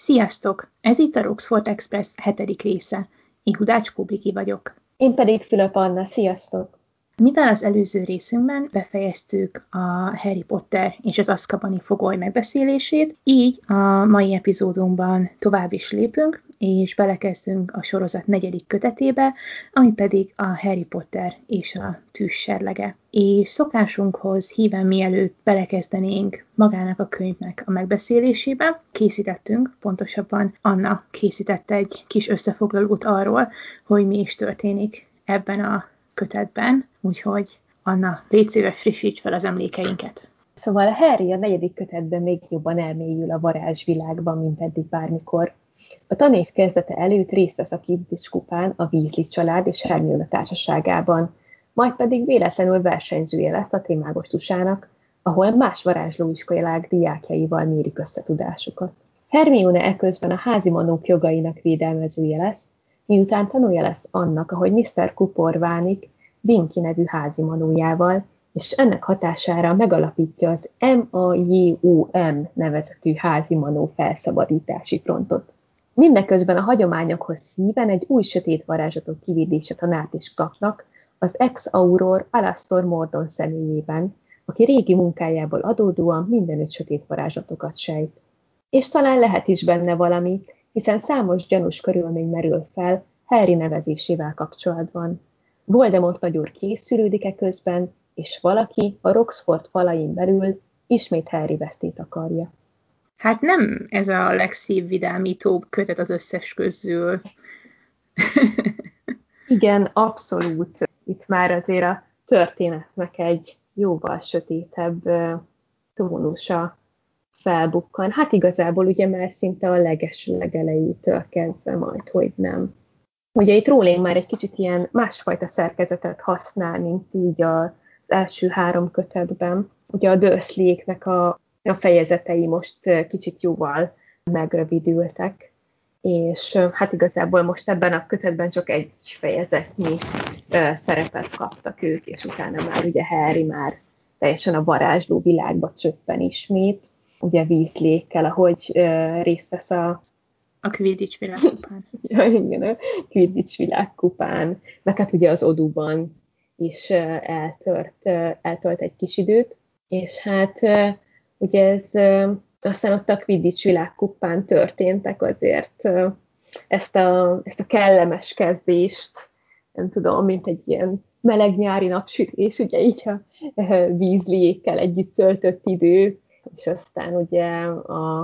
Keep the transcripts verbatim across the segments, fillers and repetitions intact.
Sziasztok! Ez itt a Roxford Express hetedik része. Én Hudács Kubliki vagyok. Én pedig Fülöp Anna, sziasztok! Mivel az előző részünkben befejeztük a Harry Potter és az Azkabani fogoly megbeszélését, így a mai epizódunkban tovább is lépünk, és belekezdünk a sorozat negyedik kötetébe, ami pedig a Harry Potter és a tűz serlege. És szokásunkhoz híven mielőtt belekezdenénk magának a könyvnek a megbeszélésébe, készítettünk, pontosabban Anna készített egy kis összefoglalót arról, hogy mi is történik ebben a kötetben, úgyhogy Anna, légy szíves, frissíts fel az emlékeinket. Szóval a Harry a negyedik kötetben még jobban elmélyül a varázsvilágban, mint eddig bármikor. A tanév kezdete előtt részt vesz a Quidditch kupán a Weasley család és Hermione társaságában, majd pedig véletlenül versenyzője lesz a Trémágostusának, ahol más varázslóiskolák diákjaival mérik összetudásukat. Hermione eközben a házimanók jogainak védelmezője lesz, miután tanulja lesz annak, ahogy miszter Kuporvánik Binky nevű házimanójával, és ennek hatására megalapítja az em á jé o em nevezetű házimanó felszabadítási frontot. Mindeközben a hagyományokhoz híven egy új sötét varázslatok kivédése tanát is kapnak az ex-auror Alastor Mordon személyében, aki régi munkájából adódóan mindenütt sötét varázslatokat sejt. És talán lehet is benne valami, hiszen számos gyanús körülmény merül fel Harry nevezésével kapcsolatban. Voldemort nagyon készülődik e közben, és valaki a Roxford falain belül ismét Harry vesztét akarja. Hát nem ez a legszívvidámítóbb kötet az összes közül. Igen, abszolút. Itt már azért a történetnek egy jóval sötétebb tónusa felbukkan. Hát igazából ugye már szinte a leges legelejétől kezdve majd, hogy nem. Ugye itt Rowling már egy kicsit ilyen másfajta szerkezetet használ, mint így az első három kötetben. Ugye a Dursleyéknek a, a fejezetei most kicsit jóval megrövidültek, és hát igazából most ebben a kötetben csak egy fejezetnyi szerepet kaptak ők, és utána már ugye Harry már teljesen a varázsló világba csöppen ismét, ugye Weasley-kkel, ahogy uh, részt vesz a... A Quidditch világkupán. ja, igen, a Quidditch világkupán, meg hát ugye az Oduban is uh, eltört, uh, eltölt egy kis időt, és hát uh, ugye ez uh, aztán ott a Quidditch világkupán történtek azért uh, ezt, a, ezt a kellemes kezdést, nem tudom, mint egy ilyen meleg nyári napsütés, ugye így a uh, Weasley-ékkel együtt töltött idő, és aztán ugye a,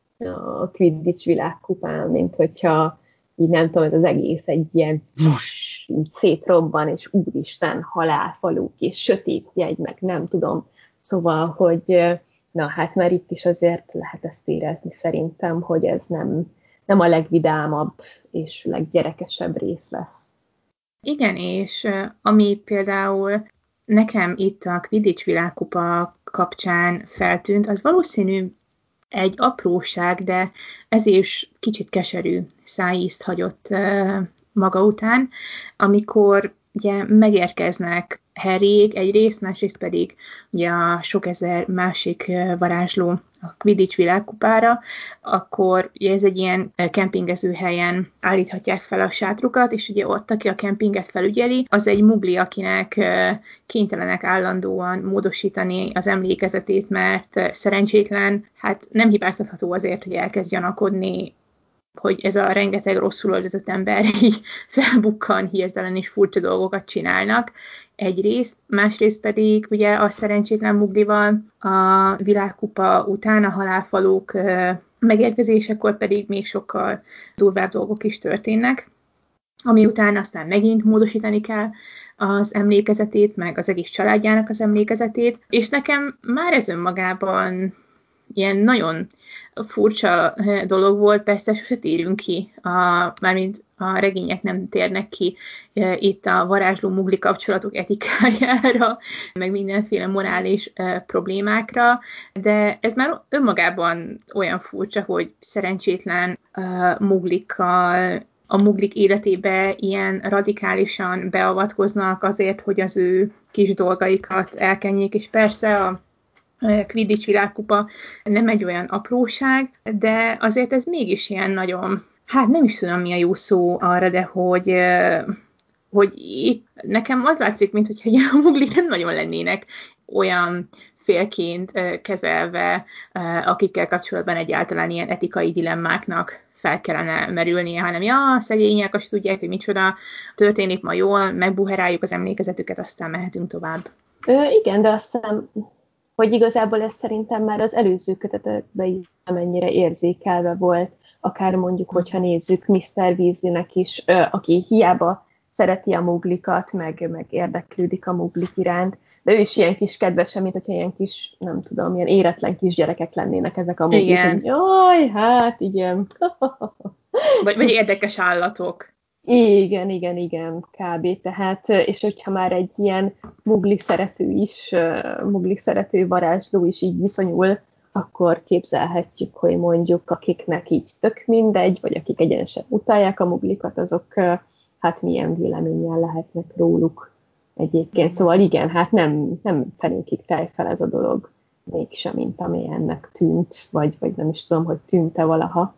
a Quidditch világkupán, mint hogyha így nem tudom, ez az egész egy ilyen vuss, így szétrobban, és úristen, halálfaluk, és sötét jegy, meg nem tudom. Szóval, hogy na hát már itt is azért lehet ezt érezni szerintem, hogy ez nem, nem a legvidámabb és leggyerekesebb rész lesz. Igen, és ami például nekem itt a Quidditch világkupa kapcsán feltűnt, az valószínű egy apróság, de ez is kicsit keserű szájízt hagyott maga után, amikor ugye megérkeznek Harryék egyrészt, másrészt pedig ugye a sok ezer másik varázsló a Quidditch világkupára, akkor ugye ez egy ilyen kempingező helyen állíthatják fel a sátrukat, és ugye ott, aki a kempinget felügyeli, az egy mugli, akinek kénytelenek állandóan módosítani az emlékezetét, mert szerencsétlen, hát nem hibáztatható azért, hogy elkezd gyanakodni, hogy ez a rengeteg rosszul öltözött ember így felbukkan hirtelen és furcsa dolgokat csinálnak. Egyrészt, másrészt pedig ugye a szerencsétlen muglival a világkupa után a halálfalók megérkezésekor pedig még sokkal durvább dolgok is történnek, ami után aztán megint módosítani kell az emlékezetét, meg az egész családjának az emlékezetét, és nekem már ez önmagában ilyen nagyon furcsa dolog volt, persze sose térünk ki, a, mármint a regények nem térnek ki e, itt a varázsló-mugli kapcsolatok etikájára, meg mindenféle morális e, problémákra, de ez már önmagában olyan furcsa, hogy szerencsétlen e, muglikkal a muglik életébe ilyen radikálisan beavatkoznak azért, hogy az ő kis dolgaikat elkenjék, és persze a Quidditch világkupa nem egy olyan apróság, de azért ez mégis ilyen nagyon, hát nem is tudom mi a jó szó arra, de hogy, hogy itt nekem az látszik, mint hogyha a muglik nem nagyon lennének olyan félként kezelve, akikkel kapcsolatban egyáltalán ilyen etikai dilemmáknak fel kellene merülnie, hanem ja, szegények, azt tudják, hogy micsoda történik ma jól, megbuheráljuk az emlékezetüket, aztán mehetünk tovább. Ö, igen, de azt hiszem, hogy igazából ez szerintem már az előző kötetekben is mennyire érzékelve volt, akár mondjuk, hogyha nézzük miszter Weasleynek is, ö, aki hiába szereti a muglikat, meg, meg érdeklődik a muglik iránt, de ő is ilyen kis kedvesen, mint hogyha ilyen kis, nem tudom, ilyen éretlen kisgyerekek lennének ezek a muglik. Igen. Jaj, hát igen. vagy, vagy érdekes állatok. Igen, igen, igen, kb. Tehát, és hogyha már egy ilyen muglik szerető is, muglik szerető varázsló is így viszonyul, akkor képzelhetjük, hogy mondjuk akiknek így tök mindegy, vagy akik egyenesen utálják a muglikat, azok hát milyen véleménnyel lehetnek róluk egyébként. Szóval igen, hát nem, nem fenékig telj fel ez a dolog, mégsem, mint ami ennek tűnt, vagy, vagy nem is tudom, hogy tűnt-e valaha.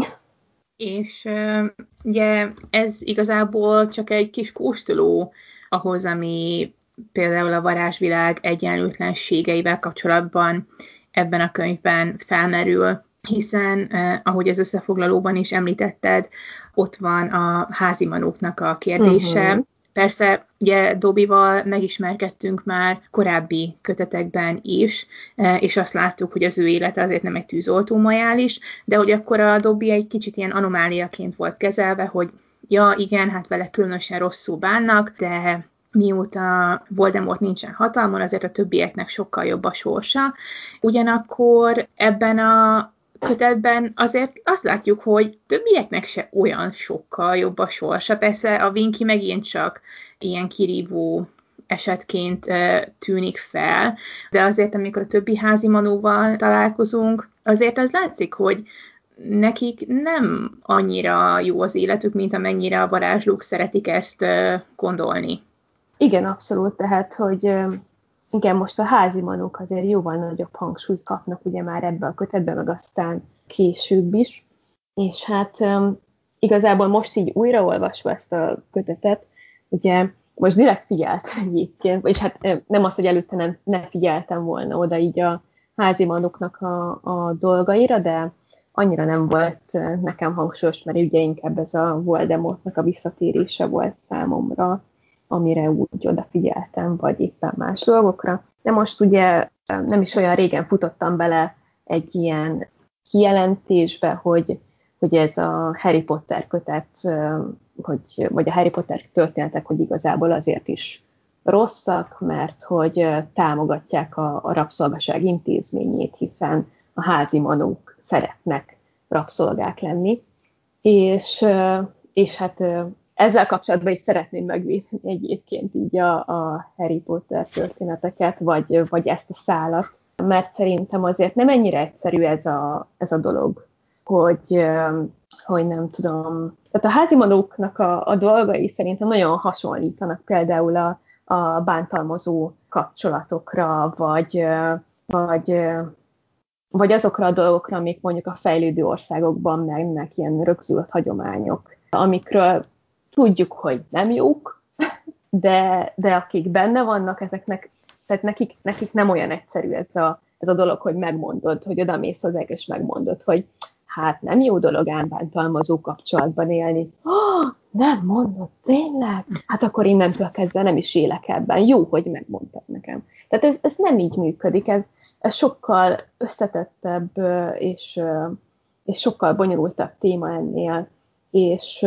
És uh, ugye ez igazából csak egy kis kóstoló ahhoz, ami például a varázsvilág egyenlőtlenségeivel kapcsolatban ebben a könyvben felmerül, hiszen, uh, ahogy az összefoglalóban is említetted, ott van a házimanóknak a kérdése. Uh-huh. Persze, ugye Dobbyval megismerkedtünk már korábbi kötetekben is, és azt láttuk, hogy az ő élete azért nem egy tűzoltó majális, de hogy akkor a Dobby egy kicsit ilyen anomáliaként volt kezelve, hogy ja, igen, hát vele különösen rosszul bánnak, de mióta Voldemort nincsen hatalmon, azért a többieknek sokkal jobb a sorsa. Ugyanakkor ebben a kötetben azért azt látjuk, hogy többieknek se olyan sokkal jobb a sorsa. Persze a Winky megint csak ilyen kirívó esetként tűnik fel, de azért, amikor a többi házimanóval találkozunk, azért az látszik, hogy nekik nem annyira jó az életük, mint amennyire a varázslók szeretik ezt gondolni. Igen, abszolút, tehát, hogy igen, most a házimanók azért jóval nagyobb hangsúlyt kapnak ugye már ebbe a kötetbe, meg aztán később is, és hát um, igazából most így újraolvasva ezt a kötetet, ugye most direkt figyelt egyébként, és hát nem az, hogy előtte nem, ne figyeltem volna oda így a házimanóknak a, a dolgaira, de annyira nem volt nekem hangsúlyos, mert ugye inkább ez a Voldemortnak a visszatérése volt számomra, amire úgy odafigyeltem, vagy éppen más dolgokra. De most ugye nem is olyan régen futottam bele egy ilyen kijelentésbe, hogy, hogy ez a Harry Potter kötet, hogy, vagy a Harry Potter történetek, hogy igazából azért is rosszak, mert hogy támogatják a, a rabszolgaság intézményét, hiszen a házimanók szeretnek rabszolgák lenni. És, és hát ezzel kapcsolatban is szeretném megvédeni egyébként így a, a Harry Potter történeteket, vagy, vagy ezt a szálat, mert szerintem azért nem ennyire egyszerű ez a, ez a dolog, hogy, hogy nem tudom. Tehát a házimanóknak a, a dolgai szerintem nagyon hasonlítanak például a, a bántalmazó kapcsolatokra, vagy, vagy, vagy azokra a dolgokra, amik mondjuk a fejlődő országokban megnek ilyen rögzült hagyományok, amikről tudjuk, hogy nem jók, de, de akik benne vannak, ezeknek, tehát nekik, nekik nem olyan egyszerű ez a, ez a dolog, hogy megmondod, hogy odamész hozzá, és megmondod, hogy hát nem jó dolog ám bántalmazó kapcsolatban élni. Oh, nem mondod, tényleg? Hát akkor innentől kezdve nem is élek ebben. Jó, hogy megmondtad nekem. Tehát ez, ez nem így működik, ez, ez sokkal összetettebb és, és sokkal bonyolultabb téma ennél, és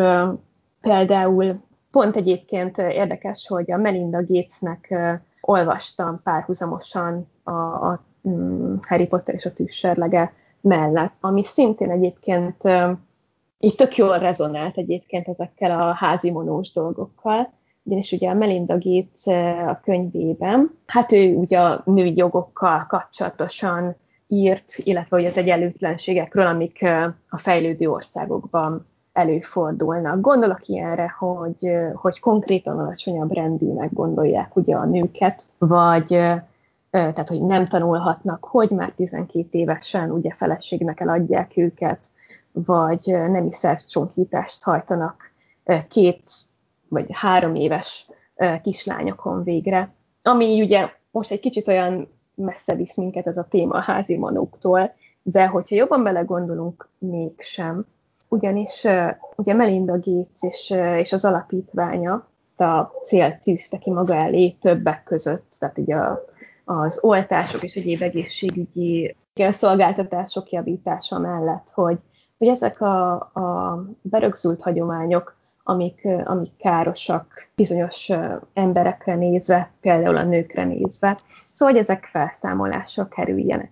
például pont egyébként érdekes, hogy a Melinda Gatesnek uh, olvastam párhuzamosan a, a um, Harry Potter és a tűzserlege mellett, ami szintén egyébként uh, így tök jól rezonált egyébként ezekkel a házimonós dolgokkal, ugyanis ugye a Melinda Gates uh, a könyvében, hát ő ugye a női jogokkal kapcsolatosan írt, illetve hogy az egyenlőtlenségekről, amik uh, a fejlődő országokban előfordulnak. Gondolok ilyenre, hogy, hogy konkrétan alacsonyabb rendűnek gondolják ugye a nőket, vagy, tehát hogy nem tanulhatnak, hogy már tizenkét évesen ugye feleségnek eladják őket, vagy nemi szervcsonkítást hajtanak két vagy három éves kislányokon végre. Ami ugye most egy kicsit olyan messze visz minket ez a téma a házi manóktól, de hogyha jobban belegondolunk, mégsem. Ugyanis ugye Melinda Gates és, és az alapítványa a célt tűzte ki maga elé többek között, tehát ugye a, az oltások és egyéb egészségügyi szolgáltatások javítása mellett, hogy, hogy ezek a, a berögzült hagyományok, amik, amik károsak bizonyos emberekre nézve, például a nőkre nézve, szóval, hogy ezek felszámolásra kerüljenek.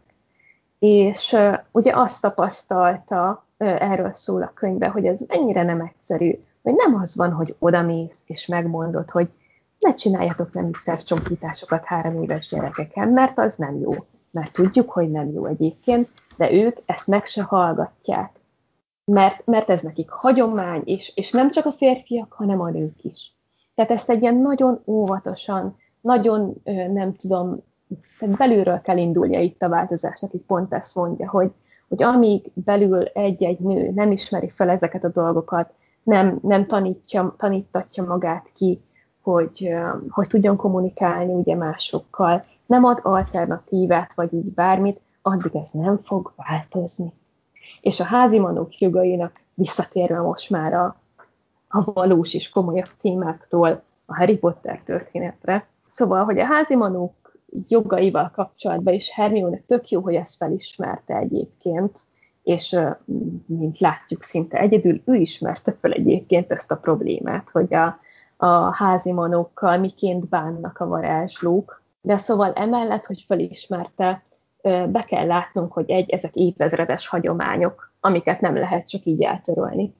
És uh, ugye azt tapasztalta, uh, erről szól a könyve, hogy ez mennyire nem egyszerű, hogy nem az van, hogy odamész és megmondod, hogy ne csináljatok nemi szervcsonkításokat három éves gyerekeken, mert az nem jó. Mert tudjuk, hogy nem jó egyébként, de ők ezt meg se hallgatják. Mert, mert ez nekik hagyomány, és, és nem csak a férfiak, hanem a nők is. Tehát ezt egy ilyen nagyon óvatosan, nagyon nem tudom, tehát belülről kell indulnia itt a változásnak, itt pont ezt mondja, hogy, hogy amíg belül egy-egy nő nem ismeri fel ezeket a dolgokat, nem, nem tanítja, tanítatja magát ki, hogy, hogy tudjon kommunikálni ugye másokkal, nem ad alternatívát, vagy így bármit, addig ez nem fog változni. És a házimanók jogainak visszatérve most már a, a valós és komolyabb témáktól a Harry Potter történetre. Szóval, hogy a házimanók jogaival kapcsolatban is Hermione tök jó, hogy ezt felismerte egyébként, és mint látjuk, szinte egyedül ő ismerte fel egyébként ezt a problémát, hogy a, a házimanókkal miként bánnak a varázslók. De szóval emellett, hogy felismerte, be kell látnunk, hogy egy, ezek évezredes hagyományok, amiket nem lehet csak így eltörölni.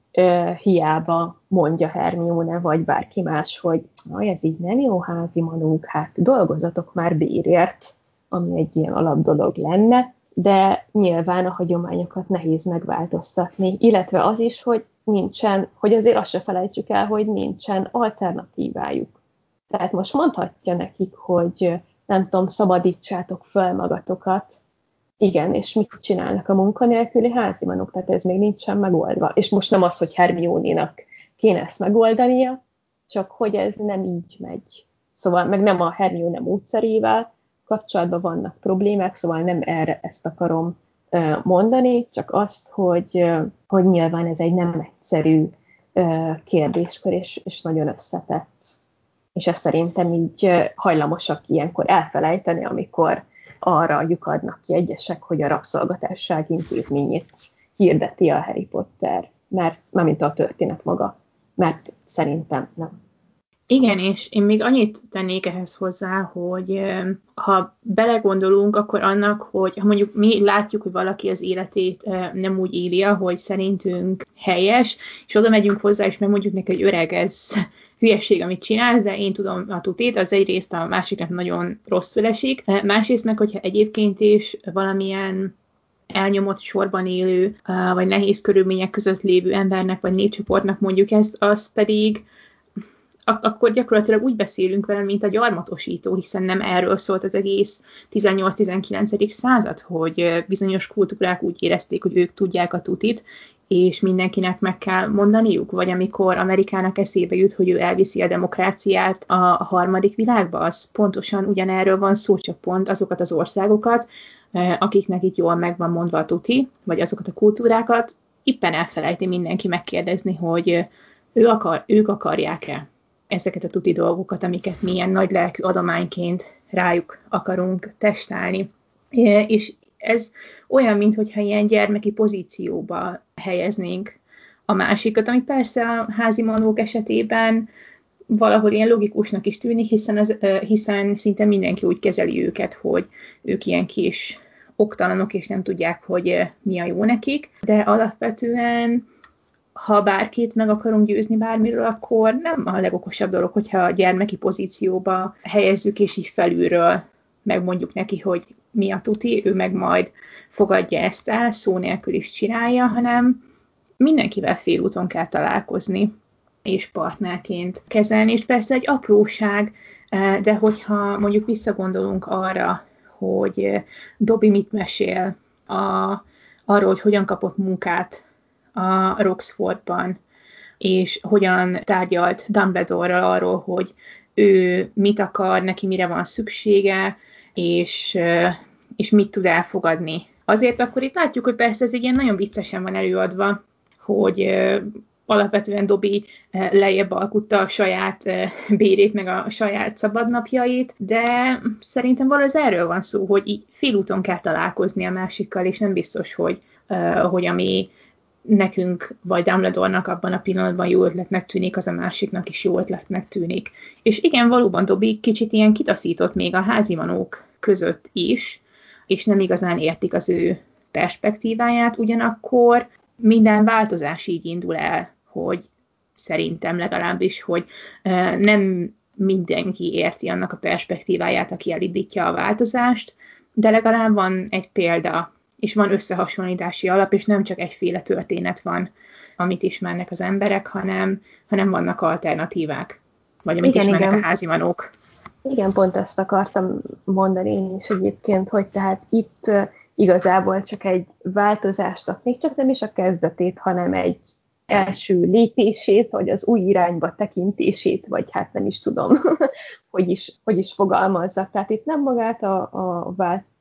Hiába mondja Hermione, vagy bárki más, hogy ez így nem jó házimanók, hát dolgozatok már bérért, ami egy ilyen alapdolog lenne, de nyilván a hagyományokat nehéz megváltoztatni, illetve az is, hogy nincsen, hogy azért azt se felejtsük el, hogy nincsen alternatívájuk. Tehát most mondhatja nekik, hogy nem tudom, szabadítsátok fel magatokat. Igen, és mit csinálnak a munkanélküli házimanok? Tehát ez még nincsen megoldva. És most nem az, hogy Hermione-nak kéne ezt megoldania, csak hogy ez nem így megy. Szóval meg nem a Hermione módszerével kapcsolatban vannak problémák, szóval nem erre ezt akarom mondani, csak azt, hogy, hogy nyilván ez egy nem egyszerű kérdéskör, és, és nagyon összetett. És ezt szerintem így hajlamosak ilyenkor elfelejteni, amikor arra lyukadnak ki egyesek, hogy a rabszolgatárság intézményét hirdeti a Harry Potter, mert nem mint a történet maga, mert szerintem nem. Igen, és én még annyit tennék ehhez hozzá, hogy ha belegondolunk, akkor annak, hogy ha mondjuk mi látjuk, hogy valaki az életét nem úgy éli, hogy szerintünk helyes, és oda megyünk hozzá, és megmondjuk neki, hogy öreg, ez hülyeség, amit csinálsz, de én tudom a tutét, az egyrészt a másiknak nagyon rosszul esik. Másrészt meg, hogyha egyébként is valamilyen elnyomott sorban élő, vagy nehéz körülmények között lévő embernek, vagy népcsoportnak mondjuk ezt, az pedig akkor gyakorlatilag úgy beszélünk vele, mint a gyarmatosító, hiszen nem erről szólt az egész tizennyolc-tizenkilencedik század, hogy bizonyos kultúrák úgy érezték, hogy ők tudják a tutit, és mindenkinek meg kell mondaniuk, vagy amikor Amerikának eszébe jut, hogy ő elviszi a demokráciát a harmadik világba, az pontosan ugyanerről van szó, csak pont azokat az országokat, akiknek itt jól meg van mondva a tuti, vagy azokat a kultúrákat, éppen elfelejti mindenki megkérdezni, hogy ő akar, ők akarják-e ezeket a tuti dolgokat, amiket milyen nagy lelkű adományként rájuk akarunk testálni. És ez olyan, mintha ilyen gyermeki pozícióba helyeznénk a másikat, ami persze a házimanók esetében valahol ilyen logikusnak is tűnik, hiszen, az, hiszen szinte mindenki úgy kezeli őket, hogy ők ilyen kis oktalanok, és nem tudják, hogy mi a jó nekik, de alapvetően ha bárkit meg akarunk győzni bármiről, akkor nem a legokosabb dolog, hogyha a gyermeki pozícióba helyezzük, és így felülről megmondjuk neki, hogy mi a tuti, ő meg majd fogadja ezt el, szó nélkül is csinálja, hanem mindenkivel félúton kell találkozni, és partnerként kezelni, és persze egy apróság, de hogyha mondjuk visszagondolunk arra, hogy Dobby mit mesél a, arról, hogy hogyan kapott munkát a Roxfordban, és hogyan tárgyalt Dumbledore-ral arról, hogy ő mit akar, neki mire van szüksége, és, és mit tud elfogadni. Azért akkor itt látjuk, hogy persze ez ilyen nagyon viccesen van előadva, hogy alapvetően Dobby lejjebb alkutta a saját bérét, meg a saját szabadnapjait, de szerintem valószínűleg erről van szó, hogy így félúton kell találkozni a másikkal, és nem biztos, hogy, hogy ami nekünk, vagy Dumbledore-nak abban a pillanatban jó ötletnek tűnik, az a másiknak is jó ötletnek tűnik. És igen, valóban Dobby kicsit ilyen kitaszított még a házimanók között is, és nem igazán értik az ő perspektíváját, ugyanakkor minden változás így indul el, hogy szerintem legalábbis, hogy nem mindenki érti annak a perspektíváját, aki elindítja a változást, de legalább van egy példa, és van összehasonlítási alap, és nem csak egyféle történet van, amit ismernek az emberek, hanem, hanem vannak alternatívák, vagy amit igen, ismernek igen. a házimanók. Igen, pont ezt akartam mondani én is egyébként, hogy tehát itt igazából csak egy változásnak, még csak nem is a kezdetét, hanem egy első lépését, vagy az új irányba tekintését, vagy hát nem is tudom, hogy is, hogy is fogalmazzak. Tehát itt nem magát a, a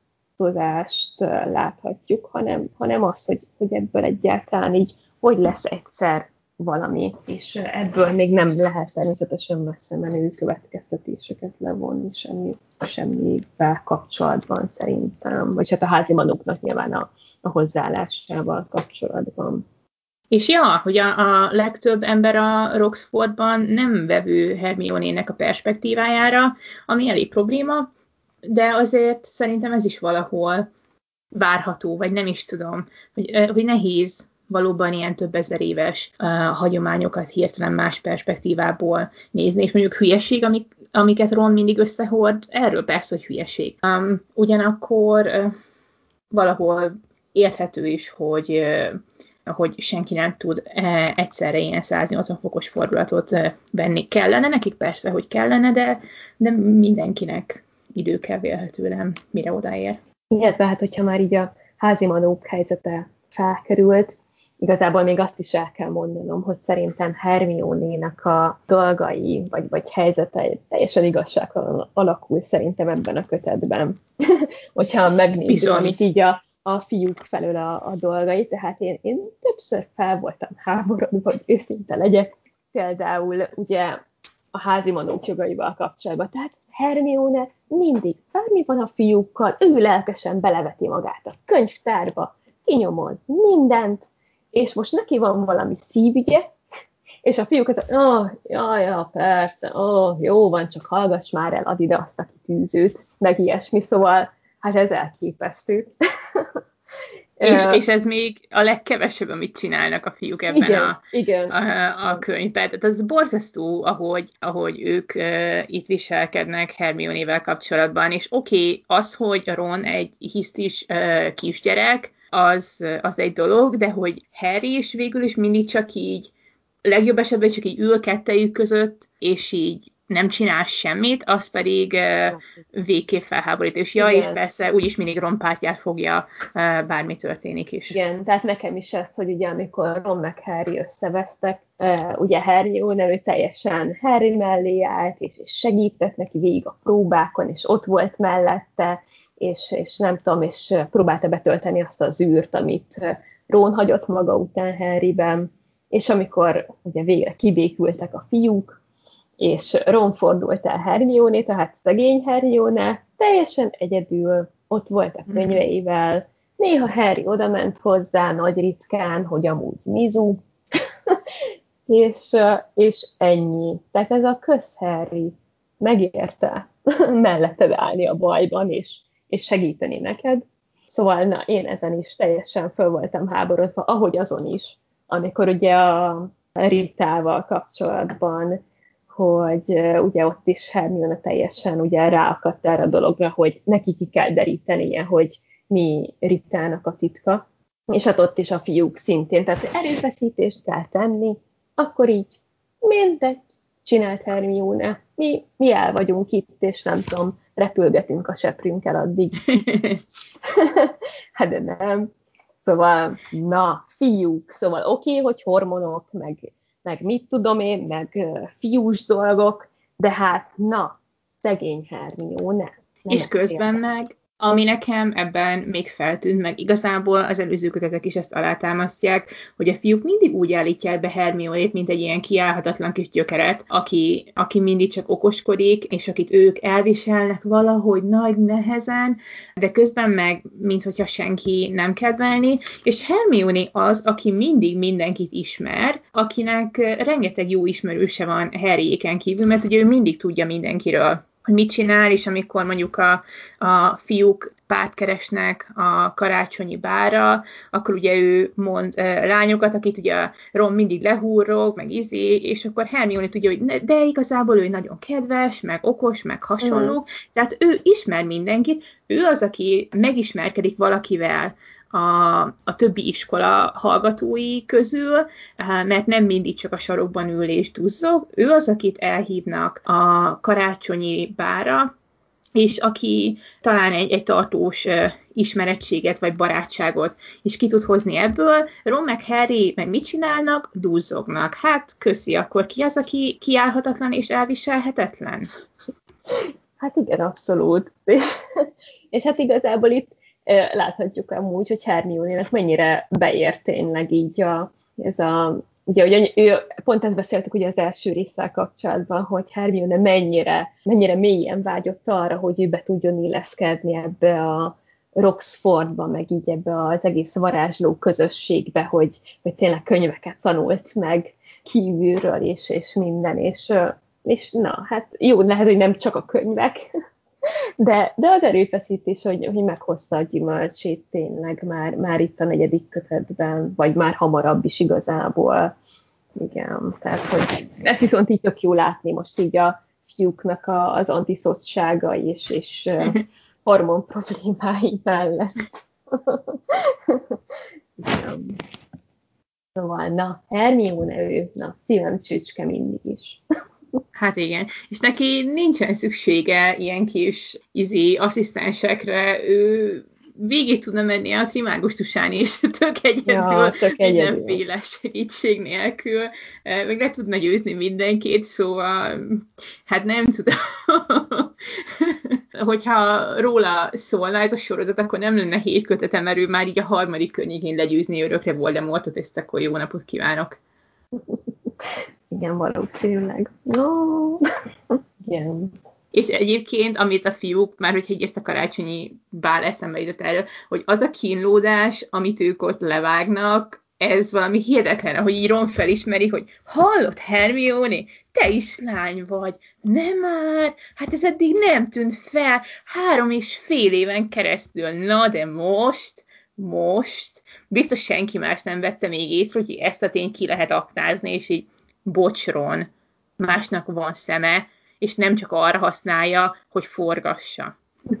változást láthatjuk, hanem, hanem az, hogy, hogy ebből egyáltalán így hogy lesz egyszer valami, és ebből még nem lehet természetesen messze menő következtetéseket levonni semmi, semmivel kapcsolatban szerintem, vagy hát a házimanóknak nyilván a, a hozzáállásával kapcsolatban. És ja, hogy a, a legtöbb ember a Roxfordban nem vevő Hermione-nek a perspektívájára, ami elég probléma, de azért szerintem ez is valahol várható, vagy nem is tudom, hogy, hogy nehéz valóban ilyen több ezer éves uh, hagyományokat hirtelen más perspektívából nézni, és mondjuk hülyeség, amik, amiket Ron mindig összehord, erről persze, hogy hülyeség. Um, ugyanakkor uh, valahol érthető is, hogy, uh, hogy senki nem tud uh, egyszerre ilyen száznyolcvan fokos fordulatot uh, venni. Kellene nekik persze, hogy kellene, de, de mindenkinek idő kell vélhetően, mire odaér. Illetve hát, hogyha már így a házimanók helyzete felkerült, igazából még azt is el kell mondanom, hogy szerintem Hermione-nek a dolgai, vagy, vagy helyzete teljesen igazságtalan alakul szerintem ebben a kötetben. Hogyha megnézzük, amit így a, a fiúk felől a, a dolgai, tehát én, én többször fel voltam háborodva, hogy őszinte legyek. Például ugye a házimanók jogaival kapcsolatban. Tehát Hermione mindig, bármi van a fiúkkal, ő lelkesen beleveti magát a könyvtárba, kinyomoz mindent, és most neki van valami szívügye, és a fiúk az, oh, ja, ja, persze, oh, jó van, csak hallgass már el, add ide azt a kitűzőt, meg ilyesmi, szóval hát ez elképesztő. És, és ez még a legkevesebb, amit csinálnak a fiúk ebben igen, a, igen. a, a könyvben. Tehát ez borzasztó, ahogy, ahogy ők uh, itt viselkednek Hermione-vel kapcsolatban. És oké, okay, az, hogy Ron egy hisztis uh, kisgyerek, az, az egy dolog, de hogy Harry is végül is mindig csak így, legjobb esetben csak így ül kettejük között, és így nem csinál semmit, az pedig uh, végképp felháborít. És ja, igen. És persze úgyis mindig Ron pártját fogja, uh, bármi történik is. Igen, tehát nekem is ez, hogy ugye amikor Ron meg Harry összevesztek, uh, ugye Hermione, ő teljesen Harry mellé állt, és, és segített neki végig a próbákon, és ott volt mellette, és, és nem tudom, és próbálta betölteni azt az űrt, amit Ron hagyott maga után Harryben, és amikor ugye végre kibékültek a fiúk, és Ron fordult el Hermione, tehát szegény Hermione teljesen egyedül ott volt a könyveivel, néha Harry odament hozzá nagy ritkán, hogy amúgy mizu, és, és ennyi. Tehát ez a köz-Harry megérte melletted állni a bajban, és, és segíteni neked. Szóval na, én ezen is teljesen föl voltam háborodva, ahogy azon is, amikor ugye a Ritával kapcsolatban, hogy uh, ugye ott is Hermione teljesen ugye ráakadt erre a dologra, hogy neki ki kell derítenie, hogy mi Ritának a titka, és hát ott is a fiúk szintén, tehát erőfeszítést kell tenni, akkor így mindegy, csinált Hermione? Mi, mi el vagyunk itt, és nem tudom, repülgetünk a seprünkkel addig. Hát de nem. Szóval, na, fiúk, szóval oké, okay, hogy hormonok, meg, meg mit tudom én, meg uh, fiús dolgok, de hát, na, szegény Hermione. És közben meg, ami nekem ebben még feltűnt, meg igazából az előző kötetek is ezt alátámasztják, hogy a fiúk mindig úgy állítják be Hermione-t, mint egy ilyen kiállhatatlan kis gyökeret, aki, aki mindig csak okoskodik, és akit ők elviselnek valahogy nagy nehezen, de közben meg, minthogyha senki nem kedvelni, és Hermione az, aki mindig mindenkit ismer, akinek rengeteg jó ismerőse van Harryéken kívül, mert ugye ő mindig tudja mindenkiről, hogy mit csinál, és amikor mondjuk a, a fiúk párt keresnek a karácsonyi bárra, akkor ugye ő mond e, lányokat, akit ugye Ron mindig lehúrog, meg izé, és akkor Hermione tudja, hogy ne, de igazából ő nagyon kedves, meg okos, meg hasonlók, mm. Tehát ő ismer mindenkit, ő az, aki megismerkedik valakivel, A, a többi iskola hallgatói közül, mert nem mindig csak a sarokban ül és duzzog. Ő az, akit elhívnak a karácsonyi bárra, és aki talán egy, egy tartós ismerettséget vagy barátságot is ki tud hozni ebből. Ron meg Harry meg mit csinálnak? Duzzognak. Hát köszi, akkor ki az, aki kiállhatatlan és elviselhetetlen? Hát igen, abszolút. És, és hát igazából itt láthatjuk amúgy, hogy Hermione-nek mennyire beért tényleg így a, ez a, ugye, ugye ő, pont ezt beszéltük ugye az első résszel kapcsolatban, hogy Hermione mennyire, mennyire mélyen vágyott arra, hogy ő be tudjon illeszkedni ebbe a Roxfordba, meg így ebbe az egész varázsló közösségbe, hogy, hogy tényleg könyveket tanult meg kívülről, és, és minden, és, és na, hát jó, lehet, hogy nem csak a könyvek, De, de az erőfeszítés, hogy, hogy meghozta a gyümölcsét tényleg már, már itt a negyedik kötetben, vagy már hamarabb is igazából. Igen, tehát hogy ezt viszont így tök jó látni most így a fiúknak a, az antiszottsága és, és hormon problémái mellett. Igen. Szóval, na, Hermione ő, na, szívem csücske mindig is. Hát igen, és neki nincsen szüksége ilyen kis izé, asszisztensekre, ő végig tudna menni a trimágustusán is, tök egyedül, ja, tök egyedül. mindenféle segítség nélkül, meg le tudna győzni mindenkit, szóval hát nem tudom. Hogyha róla szólna ez a sorozat, akkor nem lenne hét kötete, mert ő már így a harmadik környékén legyőzni örökre Voldemortot, és akkor jó napot kívánok! Igen, valószínűleg. No. Igen. És egyébként, amit a fiúk, már hogyha ezt a karácsonyi bál eszembe jutott erről, hogy az a kínlódás, amit ők ott levágnak, ez valami hihetetlen, ahogy így Ron felismeri, hogy hallott Hermione, te is lány vagy, nem már, hát ez eddig nem tűnt fel, három és fél éven keresztül, na de most, most, biztos senki más nem vette még észre, hogy ezt a tényt ki lehet aknázni, és így, bocs Ron, másnak van szeme, és nem csak arra használja, hogy forgassa.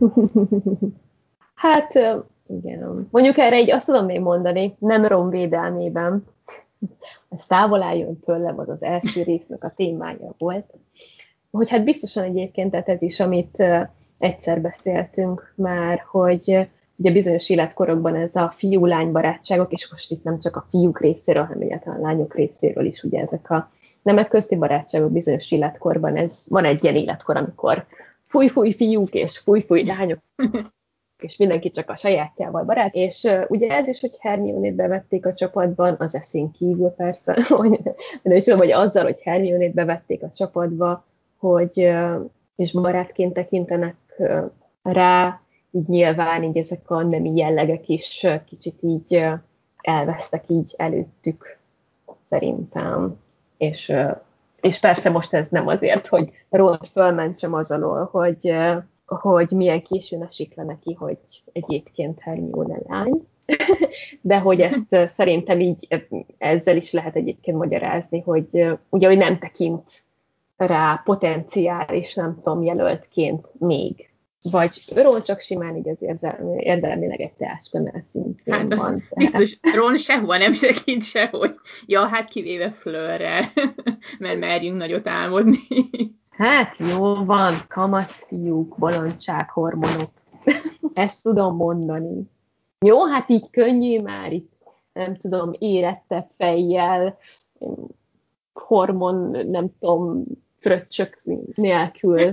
Hát, igen. Mondjuk erre így azt tudom még mondani, nem Ron védelmében, ez távol álljon tőlem, az az első résznek a témája volt, hogy hát biztosan egyébként, tehát ez is, amit egyszer beszéltünk már, hogy ugye bizonyos életkorokban ez a fiú-lány barátságok, és most itt nem csak a fiúk részéről, hanem egyáltalán a lányok részéről is ugye ezek a nemek közti barátságok bizonyos életkorban, ez van egy ilyen életkor, amikor fúj-fúj fiúk és fúj-fúj lányok, és mindenki csak a sajátjával barát, és uh, ugye ez is, hogy Hermione-t bevették a csapatban, az eszén kívül persze, hogy, de is tudom, hogy azzal, hogy Hermione-t bevették a csapatba, hogy uh, és barátként tekintenek uh, rá, így nyilván így ezek a nemi jellegek is uh, kicsit így uh, elvesztek így előttük, szerintem. És, és persze most ez nem azért, hogy Ron fölmentsem az alól, hogy, hogy milyen későn esik le neki, hogy egyébként Hermione lány, de hogy ezt szerintem így ezzel is lehet egyébként magyarázni, hogy ugye, hogy nem tekint rá potenciális, nem tudom, jelöltként még. vagy Ron csak simán így az érzelmi, érdelmileg egy teácskanál szintén hát van. Az biztos, Ron sehova nem segít sehogy. Ja, hát kivéve Fleurrel, mert merjünk nagyot álmodni. Hát jó van, kamaszfiúk, bolondság, hormonok. Ezt tudom mondani. Jó, hát így könnyű már, itt nem tudom, érettebb fejjel, hormon, nem tudom, fröccsök nélkül.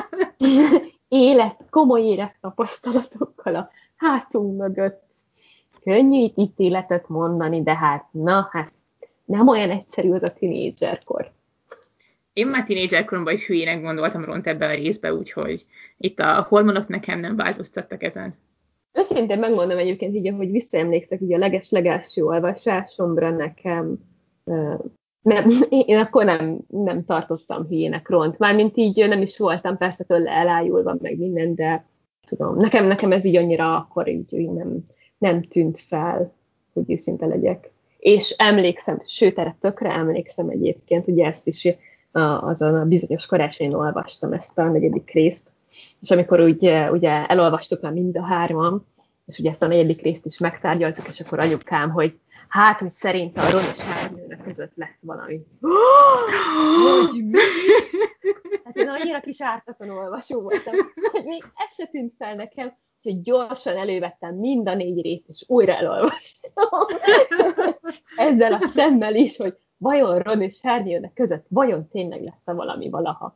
Élet, komoly élettapasztalatokkal a hátunk mögött. Könnyű itt ítéletet mondani, de hát, na, hát nem olyan egyszerű az a tinédzserkor. Én már tínédzserkoromban is hülyének gondoltam Ront ebben a részben, úgyhogy itt a hormonok nekem nem változtattak ezen. Őszintén megmondom egyébként így, ahogy visszaemlékszek így a leges-legelső olvasásomra nekem, nem, én akkor nem, nem tartottam hülyének Ront. Mármint így nem is voltam persze tőle elájulva, meg minden, de tudom, nekem, nekem ez így annyira akkor így, így nem, nem tűnt fel, hogy őszinte legyek. És emlékszem, sőt, erre tökre emlékszem egyébként, ugye ezt is azon a bizonyos karácsonyon olvastam ezt a negyedik részt, és amikor ugye, ugye elolvastuk már mind a hárman, és ugye ezt a negyedik részt is megtárgyaltuk, és akkor anyukám, hogy hát, hogy szerint a Ron és Hermione között lesz valami. Hogy mi? Hát én annyira kis ártatlan olvasó voltam, hogy még ez se tűnt fel nekem, hogy gyorsan elővettem mind a négy részt, és újra elolvastam. Ezzel a szemmel is, hogy vajon Ron és Hermione között vajon tényleg lesz-e valami valaha.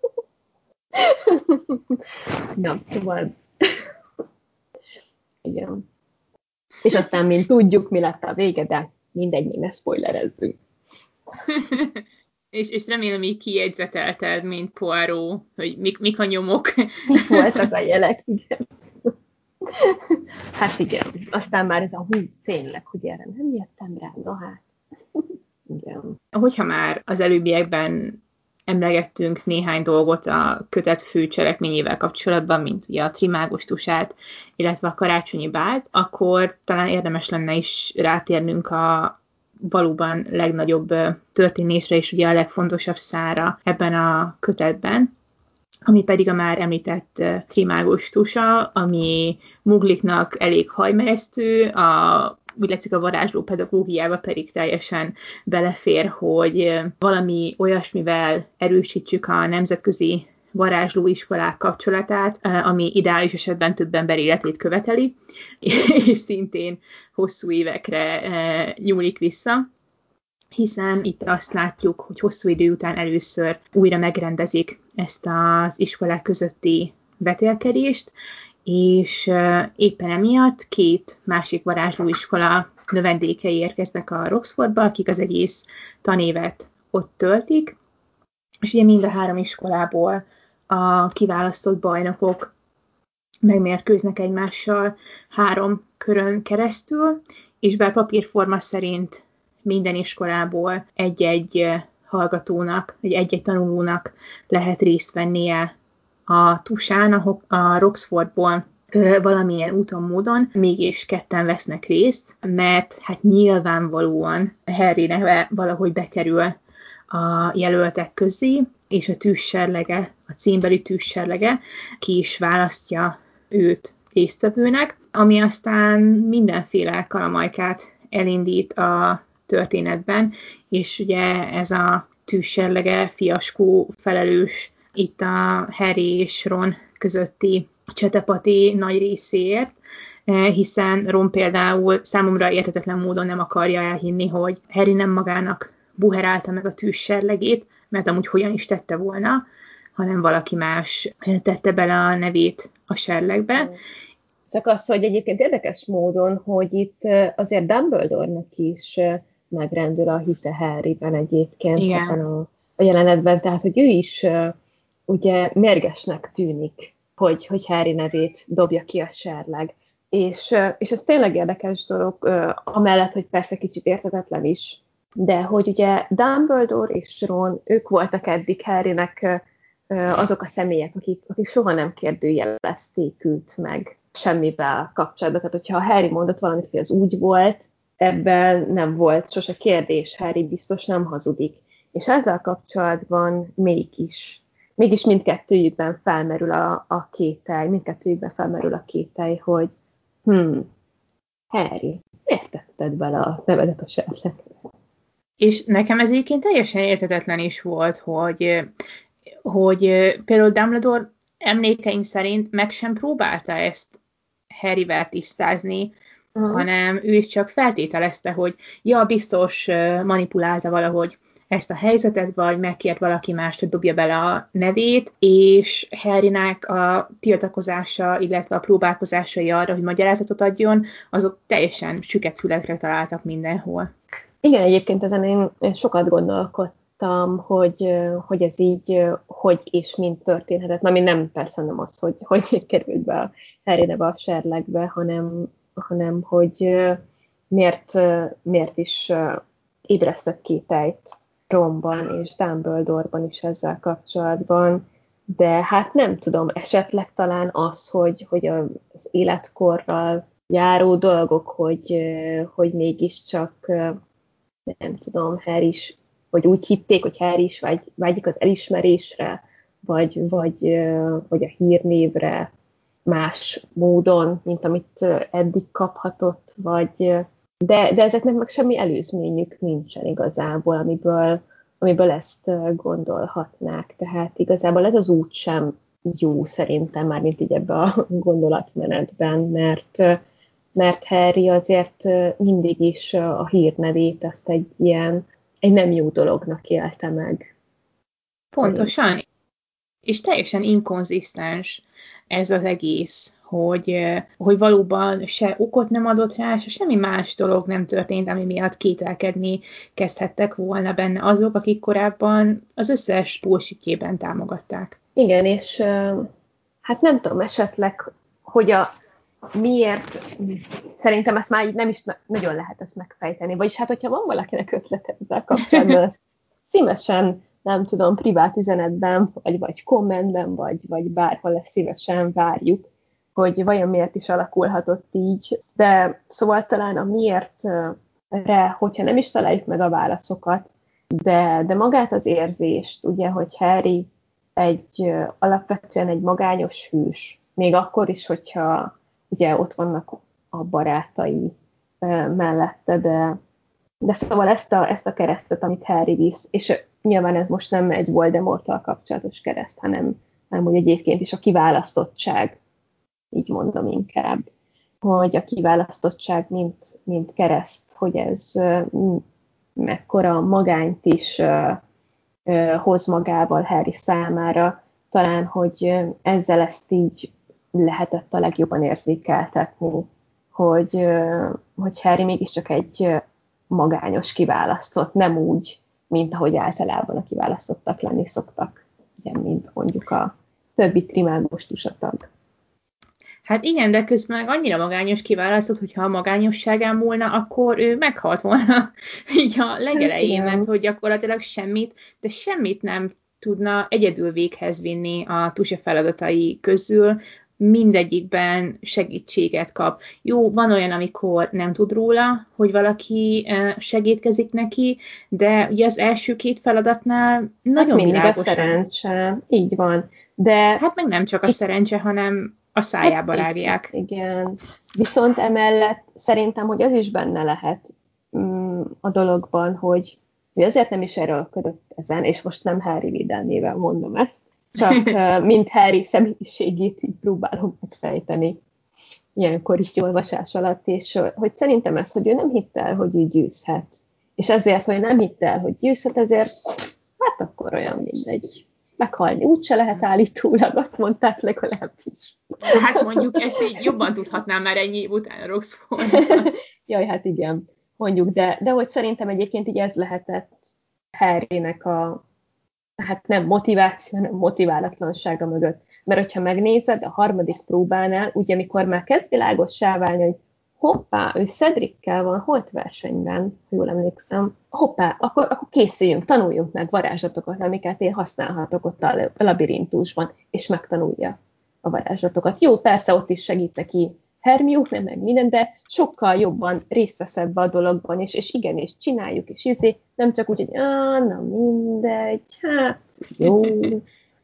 Na, szóval... Igen. És aztán, mint tudjuk, mi lett a vége, de mindegy, még ne spoilerezzünk. és, és remélem így kijegyzetelted, mint Poirot, hogy mik, mik a nyomok. Mik voltak a jelek, igen. Hát igen. Aztán már ez a hú, tényleg, hogy erre nem jöttem rá, na hát. Igen. Hogyha már az előbbiekben emlegettünk néhány dolgot a kötet fő cselekményével kapcsolatban, mint ugye a trimágos tusát, illetve a karácsonyi bált, akkor talán érdemes lenne is rátérnünk a valóban legnagyobb történésre és ugye a legfontosabb szára ebben a kötetben, ami pedig a már említett trimágos tusa, ami Mugliknak elég hajmeresztő, a úgy látszik a varázsló pedagógiába pedig teljesen belefér, hogy valami olyasmivel erősítsük a nemzetközi varázslóiskolák kapcsolatát, ami ideális esetben több ember életét követeli, és szintén hosszú évekre nyúlik vissza, hiszen itt azt látjuk, hogy hosszú idő után először újra megrendezik ezt az iskolák közötti vetélkedést, és éppen emiatt két másik varázslóiskola növendékei érkeznek a Roxfordba, akik az egész tanévet ott töltik, és ugye mind a három iskolából a kiválasztott bajnokok megmérkőznek egymással három körön keresztül, és bár papírforma szerint minden iskolából egy-egy hallgatónak, vagy egy-egy tanulónak lehet részt vennie a tusán, a Roxfordból valamilyen úton, módon mégis ketten vesznek részt, mert hát nyilvánvalóan Harry neve valahogy bekerül a jelöltek közé, és a tűzserlege, a címbeli tűzserlege ki is választja őt résztvevőnek, ami aztán mindenféle kalamajkát elindít a történetben, és ugye ez a tűzserlege fiaskó felelős itt a Harry és Ron közötti csetepati nagy részéért, hiszen Ron például számomra érthetetlen módon nem akarja elhinni, hogy Harry nem magának buherálta meg a tűzserlegét, mert amúgy hogyan is tette volna, hanem valaki más tette bele a nevét a serlegbe. Csak az, hogy egyébként érdekes módon, hogy itt azért Dumbledore-nak is megrendül a hite Harryben egyébként ebben a, a jelenetben, tehát hogy ő is ugye mérgesnek tűnik, hogy, hogy Harry nevét dobja ki a serleg. És, és ez tényleg érdekes dolog, amellett, hogy persze kicsit érthetetlen is, de hogy ugye Dumbledore és Ron, ők voltak eddig Harrynek azok a személyek, akik, akik soha nem kérdőjelezték őt meg semmivel kapcsolatban. Tehát, hogyha a Harry mondott valamit, hogy az úgy volt, ebben nem volt sose kérdés, Harry biztos nem hazudik. És ezzel kapcsolatban mégis, mégis mindkettőjükben felmerül a, a kételj, mindkettőjükben felmerül a kételj, hogy hm, Harry, miért tetted bele a nevedet a serlegbe? És nekem ez egyébként teljesen érthetetlen is volt, hogy, hogy például Dumbledore emlékeim szerint meg sem próbálta ezt Harryvel tisztázni, uh-huh. hanem ő is csak feltételezte, hogy ja, biztos manipulálta valahogy ezt a helyzetet, vagy megkért valaki mást, hogy dobja bele a nevét, és Harrynek a tiltakozása, illetve a próbálkozásai arra, hogy magyarázatot adjon, azok teljesen süket fülekre találtak mindenhol. Igen, egyébként ezen én, én sokat gondolkodtam, hogy, hogy ez így, hogy és mint történhetett. Na, mi nem, persze nem az, hogy, hogy került be a Harry neve a serlegbe, hanem, hanem hogy miért, miért is ébresztett kételyt Ronban és Dumbledore-ban is ezzel kapcsolatban. De hát nem tudom, esetleg talán az, hogy, hogy az életkorral járó dolgok, hogy, hogy mégiscsak nem tudom, Harry is, vagy úgy hitték, hogy Harry is vágy, vágyik az elismerésre, vagy, vagy, vagy a hírnévre más módon, mint amit eddig kaphatott, vagy, de, de ezeknek meg semmi előzményük nincsen igazából, amiből, amiből ezt gondolhatnák. Tehát igazából ez az út sem jó szerintem, már mint így ebbe a gondolatmenetben, mert mert Harry azért mindig is a hírnevét azt egy ilyen, egy nem jó dolognak élte meg. Pontosan. És teljesen inkonzisztens ez az egész, hogy, hogy valóban se okot nem adott rá, se semmi más dolog nem történt, ami miatt kételkedni kezdhettek volna benne azok, akik korábban az összes bullshitjében támogatták. Igen, és hát nem tudom esetleg, hogy a miért, szerintem ezt már nem is nagyon lehet ezt megfejteni. Vagyis hát, hogyha van valakinek ötlete ezzel kapcsolatban, az szívesen, nem tudom, privát üzenetben, vagy, vagy kommentben, vagy, vagy bárhol ezt szívesen várjuk, hogy vajon miért is alakulhatott így. De szóval talán a miértre, hogyha nem is találjuk meg a válaszokat, de, de magát az érzést, ugye, hogy Harry egy alapvetően egy magányos hős, még akkor is, hogyha ugye ott vannak a barátai mellette, de, de szóval ezt a, ezt a keresztet, amit Harry visz, és nyilván ez most nem egy Voldemorttal kapcsolatos kereszt, hanem, hanem hogy egyébként is a kiválasztottság, így mondom inkább, hogy a kiválasztottság mint, mint kereszt, hogy ez mekkora magányt is hoz magával Harry számára, talán, hogy ezzel ezt így lehetett a legjobban érzékeltetni, hogy, hogy Harry mégiscsak egy magányos kiválasztott, nem úgy, mint ahogy általában a kiválasztottak lenni szoktak, ugye, mint mondjuk a többi trimágos tusatag. Hát igen, de közben meg annyira magányos kiválasztott, hogyha a magányosságán múlna, akkor ő meghalt volna így a legelején, mert hogy gyakorlatilag semmit, de semmit nem tudna egyedül véghez vinni a tuse feladatai közül, mindegyikben segítséget kap. Jó, van olyan, amikor nem tud róla, hogy valaki segítkezik neki, de ugye az első két feladatnál nagyon hát világosan. A szerencse, így van. De hát meg nem csak a szerencse, hanem a szájába hát, rágják. Igen. Viszont emellett szerintem, hogy az is benne lehet mm, a dologban, hogy, hogy azért nem is erőlködött ezen, és most nem Harry védelmével mondom ezt, csak mint Harry személyiségét így próbálom megfejteni ilyenkor is olvasás alatt, és hogy szerintem ez, hogy ő nem hitt el, hogy ő győzhet. És ezért, hogy nem hitt el, hogy győzhet, ezért hát akkor olyan mindegy. Meghalni úgyse lehet állítólag, azt mondták legalábbis. Hát mondjuk ezt így jobban tudhatnám már ennyi év után a Roxfordban. Jaj, hát igen, mondjuk, de, de hogy szerintem egyébként így ez lehetett Harrynek a, hát nem motiváció, hanem motiválatlansága mögött. Mert hogyha megnézed, a harmadik próbánál, ugye amikor már kezd világossá válni, hogy hoppá, ő Cedrickel van holt versenyben, jól emlékszem, hoppá, akkor, akkor készüljünk, tanuljunk meg varázslatokat, amiket én használhatok ott a labirintusban, és megtanulja a varázslatokat. Jó, persze ott is segít neki Hermione, meg minden, de sokkal jobban részt vesz ebbe a dologban, és, és igen, és csináljuk, és izé, nem csak úgy, hogy á, na mindegy, hát jó,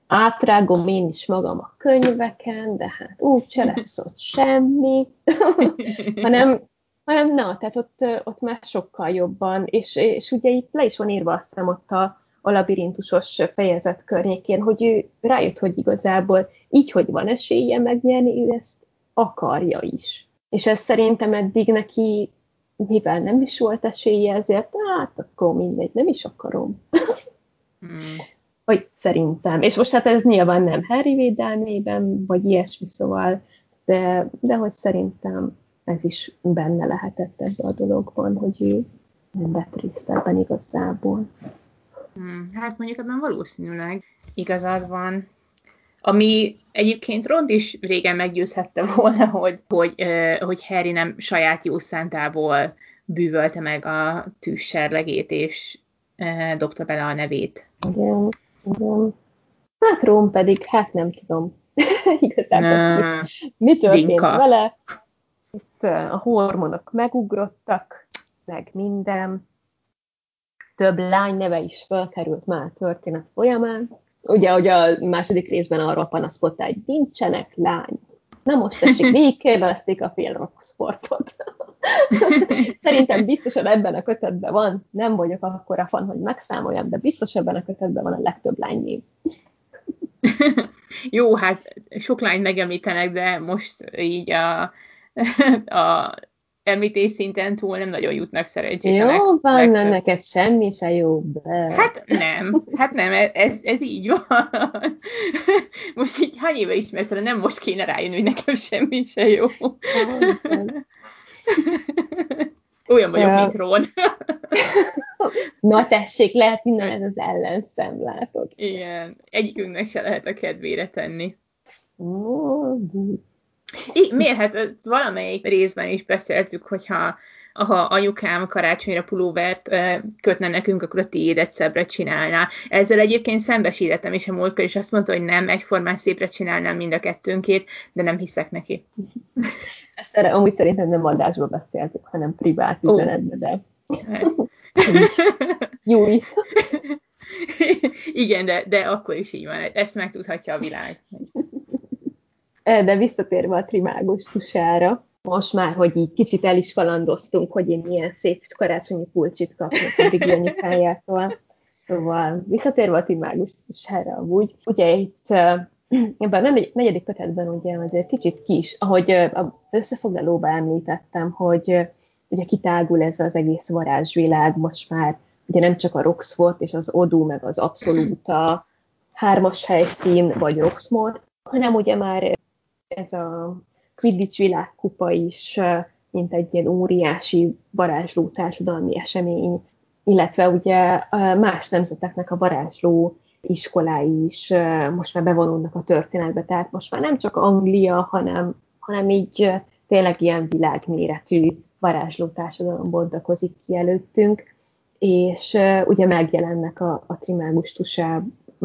átrágom én is magam a könyveken, de hát úgyse lesz ott semmi, hanem, hanem na, tehát ott, ott már sokkal jobban, és, és ugye itt le is van írva, azt hiszem ott a, a labirintusos fejezet környékén, hogy ő rájött, hogy igazából így, hogy van esélye megnyerni, ő ezt akarja is. És ez szerintem eddig neki, mivel nem is volt esélye, ezért hát akkor mindegy, nem is akarom. Hmm. Hogy szerintem. És most hát ez nyilván nem Harry védelmében, vagy ilyesmi, szóval, de, de hogy szerintem ez is benne lehetett ebben a dologban, hogy ő nem vett részt ebben igazából. Hmm. Hát mondjuk ebben valószínűleg igazad van. Ami egyébként Ront is régen meggyőzhette volna, hogy, hogy, hogy Harry nem saját jó szántából bűvölte meg a tűzserlegét, és dobta bele a nevét. Igen, igen. Hát Ron pedig, hát nem tudom igazából, mi, mi történt Dinka. vele. Itt a hormonok megugrottak, meg minden. Több lány neve is felkerült már a történet folyamán. Ugye, hogy a második részben arról panaszkodtál, hogy nincsenek lány. Na most tessék, végigkérdezték a fél Roxfortot. Szerintem biztosan ebben a kötetben van, nem vagyok akkora fan, hogy megszámoljam, de biztos ebben a kötetben van a legtöbb lánynév. Jó, hát sok lányt megemlítenek, de most így a, a említés szinten túl nem nagyon jutnak szerencsétlenek. Jó van, legtöbb. Neked semmi se jó. De... Hát nem, hát nem, ez, ez így van. Most így hány éve ismersz, nem most kéne rájönni, hogy nekem semmi se jó. Olyan vagyok, mint Ron. Na tessék, lehet minden ez az ellenszem, látod. Igen, egyikünknek se lehet a kedvére tenni. I, miért? Hát valamelyik részben is beszéltük, hogyha ha anyukám karácsonyra pulóvert kötne nekünk, akkor a tiédet szebbre csinálná. Ezzel egyébként szembesítettem is a múltkor, és azt mondta, hogy nem, egyformán szépre csinálnám mind a kettőnkét, de nem hiszek neki. Ezt amúgy szerintem nem adásba beszéltük, hanem privát oh. üzenetbe, de... Júj! Igen, de, de akkor is így van. Ezt megtudhatja a világ. De visszatérve a trimágus tusára, most már, hogy így kicsit el is kalandoztunk, hogy én milyen szép karácsonyi pulcsit kapnak a Brigi anyukájától. Szóval visszatérve a trimágus tusára amúgy, ugye itt ebben a negyedik kötetben ugye azért kicsit kis, ahogy az összefoglalóban említettem, hogy ugye kitágul ez az egész varázsvilág, most már ugye nem csak a Roxford és az Odu, meg az Absoluta hármas helyszín, vagy Roxmore, hanem ugye már ez a Quidditch világkupa is, mint egy ilyen óriási varázsló társadalmi esemény, illetve ugye más nemzeteknek a varázsló iskolái is most már bevonulnak a történetbe, tehát most már nem csak Anglia, hanem, hanem így tényleg ilyen világméretű varázsló társadalom bontakozik ki előttünk, és ugye megjelennek a, a Trimágus tusá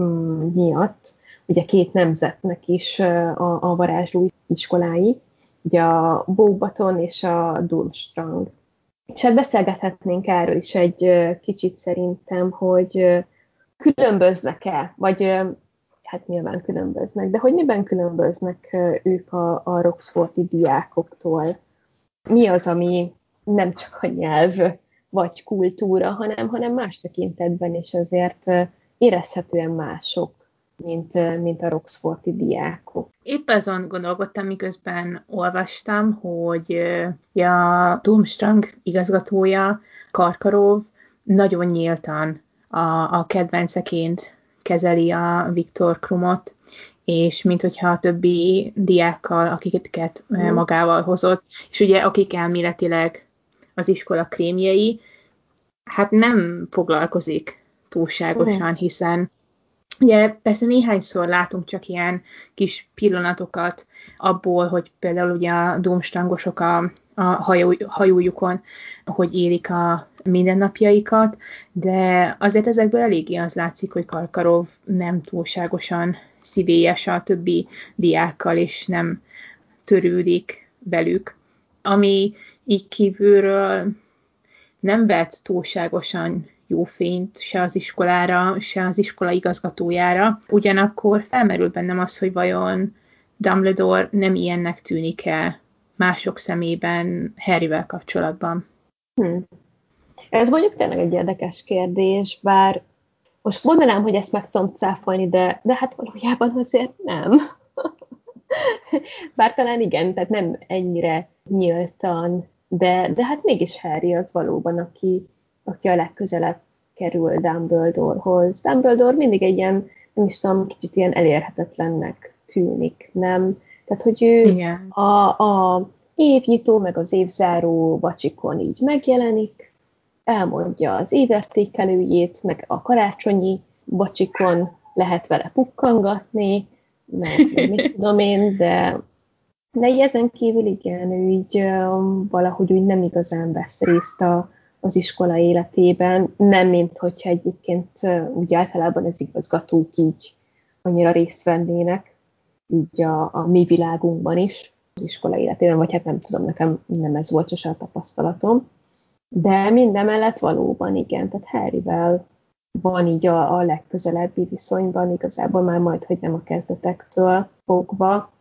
miatt, ugye két nemzetnek is a, a varázsló iskolái, ugye a Beauxbaton és a Durmstrang. És hát beszélgethetnénk erről is egy kicsit szerintem, hogy különböznek-e, vagy hát nyilván különböznek, de hogy miben különböznek ők a, a Roxforti diákoktól? Mi az, ami nem csak a nyelv vagy kultúra, hanem, hanem más tekintetben is azért érezhetően mások, mint, mint a Roxforti diákok. Épp azon gondolkodtam, miközben olvastam, hogy a Durmstrang igazgatója, Karkaroff nagyon nyíltan a, a kedvenceként kezeli a Viktor Krumot, és mint hogyha a többi diákkal, akiket mm. magával hozott, és ugye akik elméletileg az iskola krémjei, hát nem foglalkozik túlságosan, mm. hiszen ugye persze néhányszor látunk csak ilyen kis pillanatokat abból, hogy például ugye a Durmstrangosok a, a hajó, hajójukon, hogy élik a mindennapjaikat, de azért ezekből eléggé az látszik, hogy Karkaroff nem túlságosan szívélyes a többi diákkal, és nem törődik velük. Ami így kívülről nem vett túlságosan jó fényt se az iskolára, se az iskola igazgatójára. Ugyanakkor felmerül bennem az, hogy vajon Dumbledore nem ilyennek tűnik-e mások szemében Harryvel kapcsolatban. Hmm. Ez mondjuk tényleg egy érdekes kérdés, bár most mondanám, hogy ezt meg tudom cáfolni, de, de hát valójában azért nem. Bár talán igen, tehát nem ennyire nyíltan, de, de hát mégis Harry az valóban, aki, aki a legközelebb kerül Dumbledorehoz. Dumbledore mindig egy ilyen, nem is tudom, kicsit ilyen elérhetetlennek tűnik, nem? Tehát, hogy ő Igen. a, a évnyitó, meg az évzáró vacsikon így megjelenik, elmondja az évértékelőjét, meg a karácsonyi vacsikon lehet vele pukkangatni, meg, meg mit tudom én, de, de így ezen kívül igen, ő így um, valahogy úgy nem igazán vesz részt a, az iskola életében, nem mint hogyha egyébként uh, úgy általában az igazgatók így annyira részt vennének, így a, a mi világunkban is, az iskola életében, vagy hát nem tudom, nekem nem ez volt sose a tapasztalatom. De mindemellett valóban igen, tehát Harryvel van így a, a legközelebbi viszonyban, igazából már majd, hogy nem a kezdetektől fogva,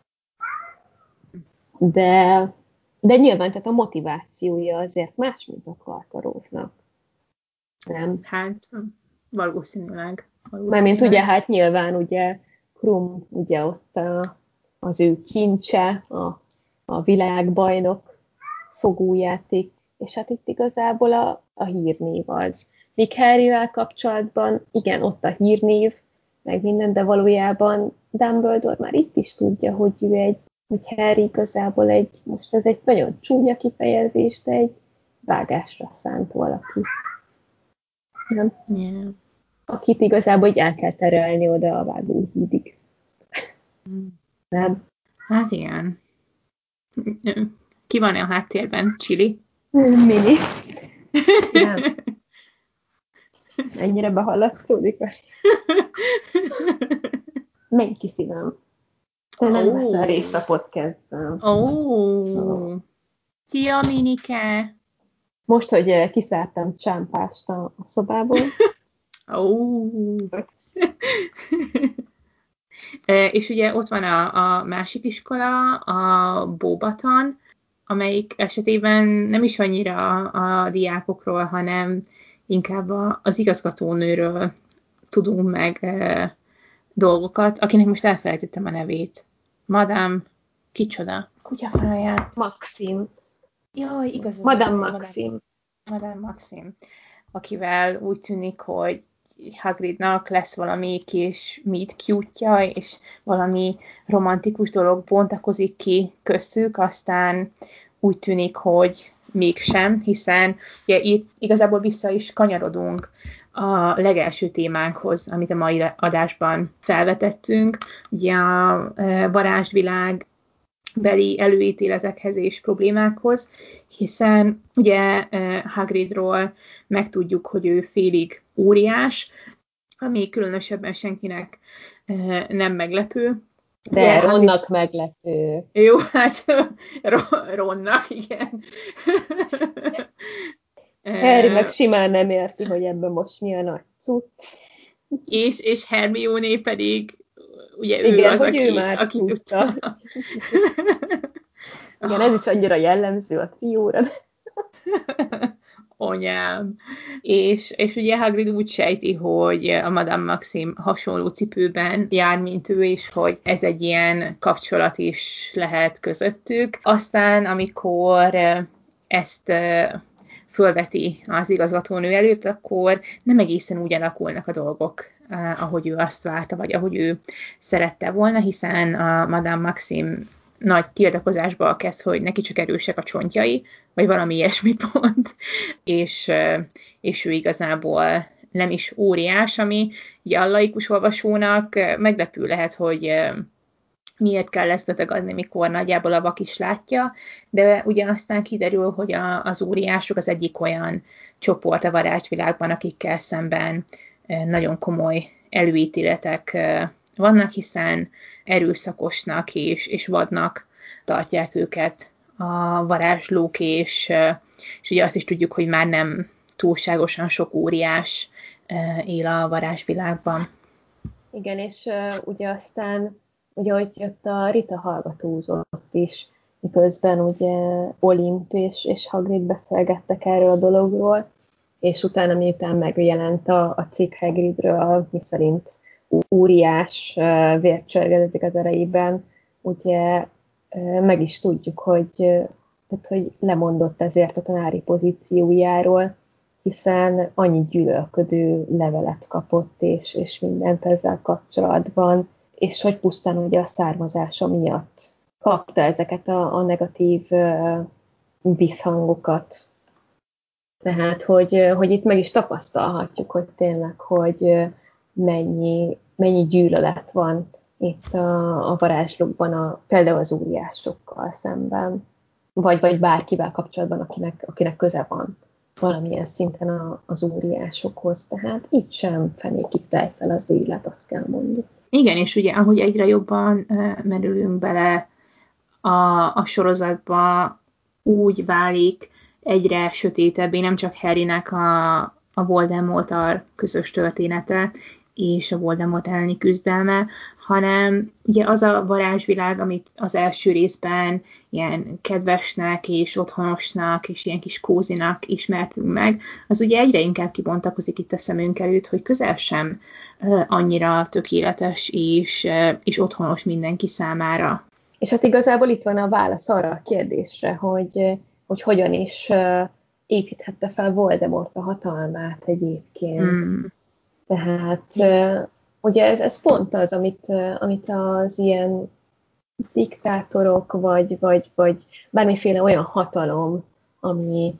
de, de nyilván tehát a motivációja azért más, mint a Karkarófnak. Nem? Hát valószínűleg. Mármint ugye, hát nyilván ugye Krum ugye ott a, az ő kincse, a, a világbajnok fogójáték, és hát itt igazából a, a hírnév az. Míg Harryvel kapcsolatban, igen, ott a hírnév, meg minden, de valójában Dumbledore már itt is tudja, hogy ő egy, hogy Harry igazából egy, most ez egy nagyon csúnya kifejezés, de egy vágásra szánt valaki. Nem? Yeah. Akit igazából így el kell terelni oda a vágóhídig. Mm. Nem? Hát igen. Ki van a háttérben? Chili? Mini. Nem. Ennyire behallatszódik. Menj ki szívem. Te nem oh. veszel részt a podcastben. Ó. Oh. Szia, Minike! Most, hogy kiszártam csámpást a szobából. Ó. Oh. És ugye ott van a, a másik iskola, a Beauxbaton, amelyik esetében nem is annyira a, a diákokról, hanem inkább a, az igazgatónőről tudunk meg e, dolgokat, akinek most elfelejtettem a nevét. Madame, kicsoda? Kutyafáját. Maxim. Jaj, igazad. Madame Maxim. Madame Maxim, akivel úgy tűnik, hogy Hagridnak lesz valami kis meet cute-ja, és valami romantikus dolog bontakozik ki köztük, aztán úgy tűnik, hogy mégsem, hiszen ugye itt igazából vissza is kanyarodunk a legelső témánkhoz, amit a mai adásban felvetettünk, ugye a varázsvilág beli előítéletekhez és problémákhoz, hiszen ugye Hagridról megtudjuk, hogy ő félig óriás, ami különösebben senkinek nem meglepő. De yeah, Ronnak meglepő. Jó, hát Ronnak, igen. Harry meg simán nem érti, hogy ebben most mi a nagy cucc. És, és Hermione pedig ugye igen, ő az, hogy aki, ő már aki tudta. tudta. Igen, ez is annyira jellemző a trióra. Anyám. És, és ugye Hagrid úgy sejti, hogy a Madame Maxim hasonló cipőben jár, mint ő is, hogy ez egy ilyen kapcsolat is lehet közöttük. Aztán, amikor ezt fölveti az igazgatónő előtt, akkor nem egészen úgy alakulnak a dolgok, ahogy ő azt várta, vagy ahogy ő szerette volna, hiszen a Madame Maxim nagy tiltakozásba kezd, hogy neki csak erősek a csontjai, vagy valami ilyesmit mond, és, és ő igazából nem is óriás, ami ugye a laikus olvasónak meglepő lehet, hogy miért kell ezt tagadni, mikor nagyjából a vak is látja, de ugye aztán kiderül, hogy a, az óriások az egyik olyan csoport a varázsvilágban, akikkel szemben nagyon komoly előítéletek vannak, hiszen erőszakosnak és, és vadnak tartják őket a varázslók, és, és ugye azt is tudjuk, hogy már nem túlságosan sok óriás él a varázsvilágban. Igen, és uh, ugye aztán, ugye, hogy jött a Rita hallgatózott is, miközben ugye Olint és, és Hagrid beszélgettek erről a dologról, és utána, miután megjelent a, a cikk Hagridről, miszerint óriás uh, vért csörgedezik az erejében, ugye uh, meg is tudjuk, hogy, uh, tehát, hogy lemondott ezért a tanári pozíciójáról, hiszen annyi gyűlölködő levelet kapott, és, és mindent ezzel kapcsolatban, és hogy pusztán ugye a származása miatt kapta ezeket a, a negatív uh, visszhangokat. Tehát, hogy, hogy itt meg is tapasztalhatjuk, hogy tényleg, hogy mennyi, mennyi gyűlölet van itt a, a varázslókban, a, például az óriásokkal szemben, vagy, vagy bárkivel kapcsolatban, akinek, akinek köze van valamilyen szinten a, az óriásokhoz. Tehát itt sem fenékig teljt fel az élet, azt kell mondani. Igen, és ugye ahogy egyre jobban uh, merülünk bele a, a sorozatba, úgy válik egyre sötétebbé nem csak Harrynek a, a Voldemorttal közös története, és a Voldemort elleni küzdelme, hanem ugye az a varázsvilág, amit az első részben ilyen kedvesnek és otthonosnak és ilyen kis kózinak ismertünk meg, az ugye egyre inkább kibontakozik itt a szemünk előtt, hogy közel sem uh, annyira tökéletes és, uh, és otthonos mindenki számára. És hát igazából itt van a válasz arra a kérdésre, hogy, hogy hogyan is uh, építhette fel Voldemort a hatalmát egyébként. Mm. Tehát uh, ugye ez, ez pont az, amit, uh, amit az ilyen diktátorok, vagy, vagy, vagy bármiféle olyan hatalom, ami,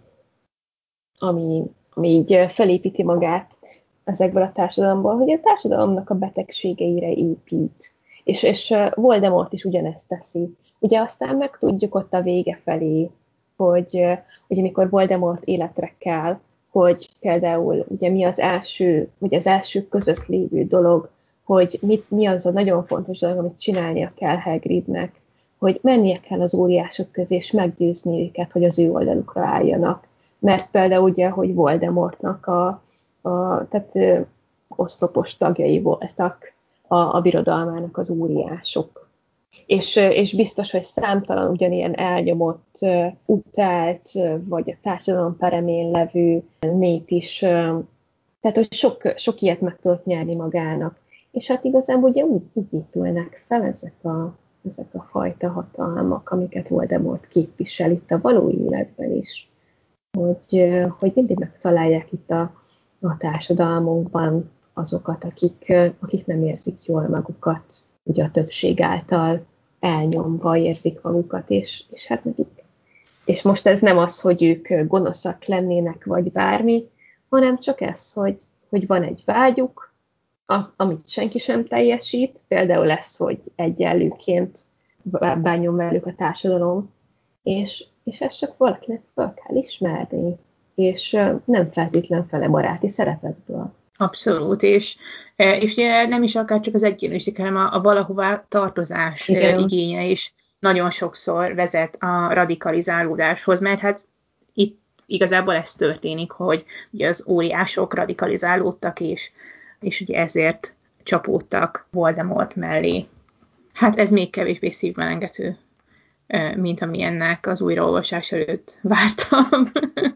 ami, ami így felépíti magát ezekből a társadalomból, hogy a társadalomnak a betegségeire épít. És, és Voldemort is ugyanezt teszi. Ugye aztán megtudjuk ott a vége felé, hogy, hogy amikor Voldemort életre kell, hogy például ugye mi az első, vagy az első között lévő dolog, hogy mit, mi az a nagyon fontos dolog, amit csinálnia kell Hagridnek, hogy mennie kell az óriások közé, és meggyőzni őket, hogy az ő oldalukra álljanak. Mert például ugye, hogy Voldemortnak a, a tehát, ö, oszlopos tagjai voltak a, a birodalmának az óriások. És, és biztos, hogy számtalan ugyanilyen elnyomott, utált, vagy a társadalom peremén levő nép is, tehát hogy sok, sok ilyet meg tudott nyerni magának. És hát igazából ugye úgy így épülnek fel ezek a, ezek a fajta hatalmak, amiket Voldemort képvisel itt a való életben is. Hogy, hogy mindig megtalálják itt a, a társadalmunkban azokat, akik, akik nem érzik jól magukat, ugye a többség által elnyomva érzik magukat, és, és hát nekik. És most ez nem az, hogy ők gonoszak lennének, vagy bármi, hanem csak ez, hogy, hogy van egy vágyuk, a, amit senki sem teljesít, például lesz, hogy egyenlőként bánjon velük a társadalom, és, és ezt csak valakinek fel kell ismerni, és nem feltétlen fele baráti szerepekből. Abszolút, és, és ugye nem is akár csak az egyenlőség, hanem a, a valahová tartozás Igen. igénye is nagyon sokszor vezet a radikalizálódáshoz, mert hát itt igazából ez történik, hogy ugye az óriások radikalizálódtak, és, és ugye ezért csapódtak Voldemort mellé. Hát ez még kevésbé szívmelengető, mint ami ennek az újraolvasás előtt vártam.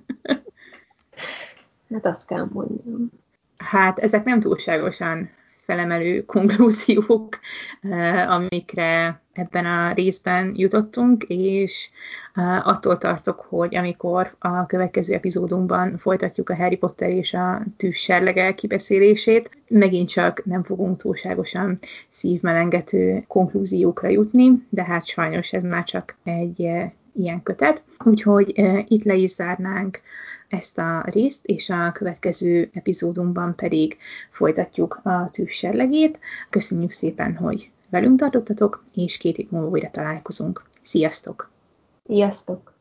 Hát azt kell mondjam. Hát ezek nem túlságosan felemelő konklúziók, amikre ebben a részben jutottunk, és attól tartok, hogy amikor a következő epizódunkban folytatjuk a Harry Potter és a tűzserlege kibeszélését, megint csak nem fogunk túlságosan szívmelengető konklúziókra jutni, de hát sajnos ez már csak egy ilyen kötet. Úgyhogy itt le is zárnánk ezt a részt, és a következő epizódunkban pedig folytatjuk a tűzserlegét. Köszönjük szépen, hogy velünk tartottatok, és két hét múlva újra találkozunk. Sziasztok! Sziasztok!